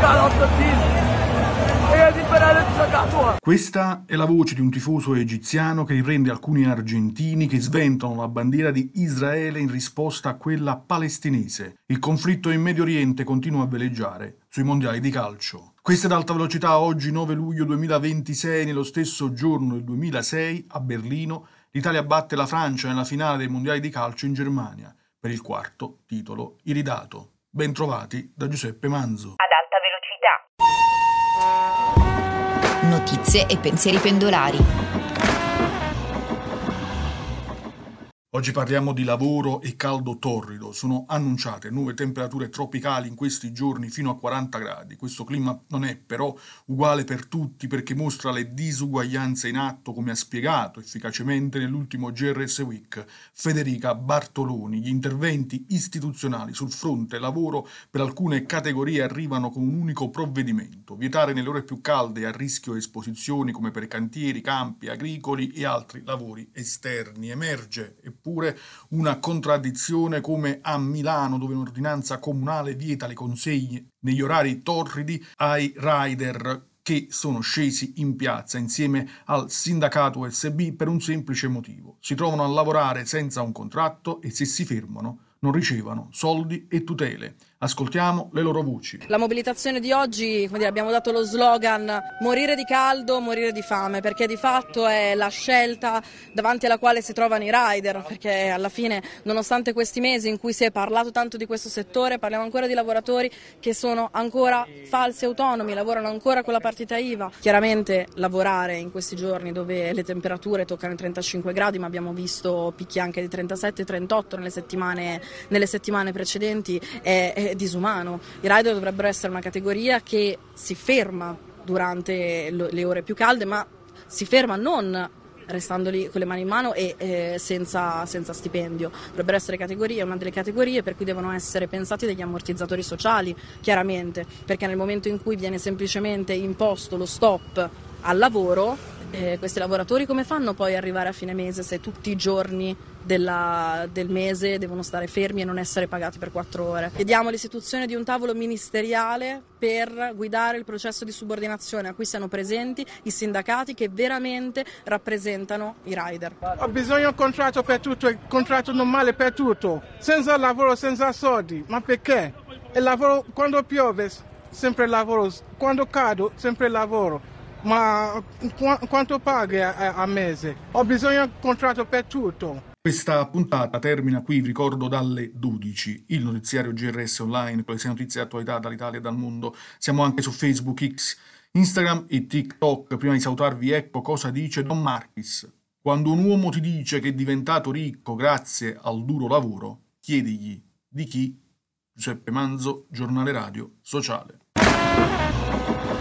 Questa è la voce di un tifoso egiziano che riprende alcuni argentini che sventano la bandiera di Israele in risposta a quella palestinese. Il conflitto in Medio Oriente continua a veleggiare sui mondiali di calcio. Questa è ad alta velocità, oggi 9 luglio 2026, nello stesso giorno del 2006, a Berlino, l'Italia batte la Francia nella finale dei mondiali di calcio in Germania, per il quarto titolo iridato. Bentrovati da Giuseppe Manzo. Ad alta velocità. Notizie e pensieri pendolari. Oggi parliamo di lavoro e caldo torrido. Sono annunciate nuove temperature tropicali in questi giorni fino a 40 gradi. Questo clima non è però uguale per tutti perché mostra le disuguaglianze in atto, come ha spiegato efficacemente nell'ultimo GRS Week Federica Bartoloni. Gli interventi istituzionali sul fronte lavoro per alcune categorie arrivano con un unico provvedimento: vietare nelle ore più calde a rischio esposizioni come per cantieri, campi, agricoli e altri lavori esterni. Emerge eppure una contraddizione come a Milano, dove un'ordinanza comunale vieta le consegne negli orari torridi ai rider che sono scesi in piazza insieme al sindacato USB per un semplice motivo: si trovano a lavorare senza un contratto e se si fermano non ricevono soldi e tutele. Ascoltiamo le loro voci. La mobilitazione di oggi, abbiamo dato lo slogan morire di caldo, morire di fame, perché di fatto è la scelta davanti alla quale si trovano i rider, perché alla fine, nonostante questi mesi in cui si è parlato tanto di questo settore, parliamo ancora di lavoratori che sono ancora falsi autonomi, lavorano ancora con la partita IVA. Chiaramente lavorare in questi giorni dove le temperature toccano i 35 gradi, ma abbiamo visto picchi anche di 37-38 nelle settimane precedenti, è disumano. I rider dovrebbero essere una categoria che si ferma durante le ore più calde, ma si ferma non restando lì con le mani in mano e senza stipendio. Dovrebbero essere una delle categorie per cui devono essere pensati degli ammortizzatori sociali, chiaramente, perché nel momento in cui viene semplicemente imposto lo stop al lavoro, questi lavoratori come fanno poi ad arrivare a fine mese se tutti i giorni del mese devono stare fermi e non essere pagati per 4 ore? Chiediamo l'istituzione di un tavolo ministeriale per guidare il processo di subordinazione a cui siano presenti i sindacati che veramente rappresentano i rider. Ho bisogno di un contratto per tutto, il contratto normale per tutto, senza lavoro, senza soldi. Ma perché? Il lavoro quando piove, sempre lavoro, quando cado, sempre lavoro. Ma quanto paghi a mese? Ho bisogno di un contratto per tutto. Questa puntata termina qui, vi ricordo, dalle 12, il notiziario GRS Online con le 6 notizie di attualità dall'Italia e dal mondo. Siamo anche su Facebook, X, Instagram e TikTok. Prima di salutarvi, ecco cosa dice Don Marquis: quando un uomo ti dice che è diventato ricco grazie al duro lavoro, chiedigli di chi. Giuseppe Manzo, Giornale Radio Sociale.